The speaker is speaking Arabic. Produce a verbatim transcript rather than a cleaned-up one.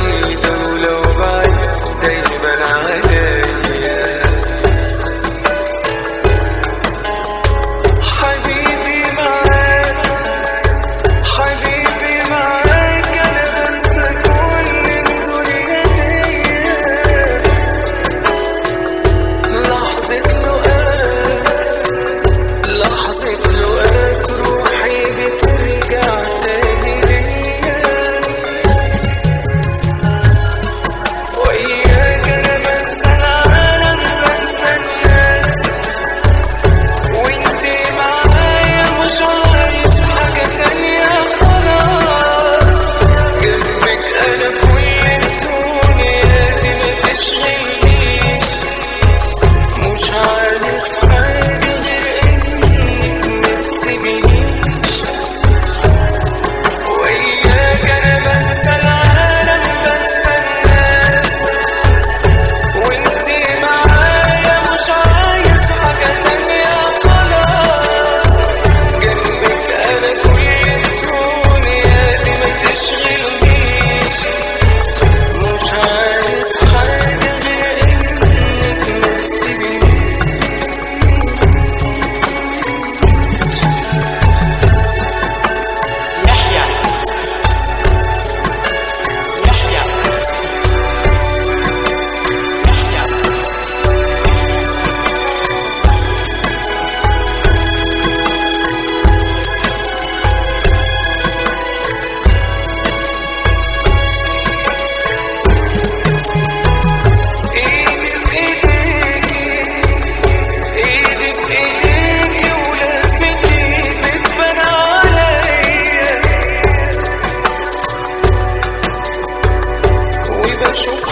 بعيدة ولو بعيد دايما عليا. حبيبي معاك حبيبي معاك أنا بنسى كل الدنيا دي. لحظة لقاك لحظة لقاك روحي بترجع تاني ليا. وياك أنا بنسى العالم بنسى الناس، وانت معايا مش عايز حاجة تانية خلاص. جنبك أنا كل الدنيا دي ما تشغلنيش، مش عارف حاجة غير إنك ما تسيبنيش. وياك أنا بنسى العالم بنسى الناس، وانت معايا مش عايز حاجة تانية خلاص. جنبك أنا كل الدنيا دي ما تشغلنيش، مش عارف حاجة غير إنك ما تسيبنيش. يحيى يحيى ايدي في ايديكي ايدي في ايديكي ولفتي بتبان عليا، وبشوف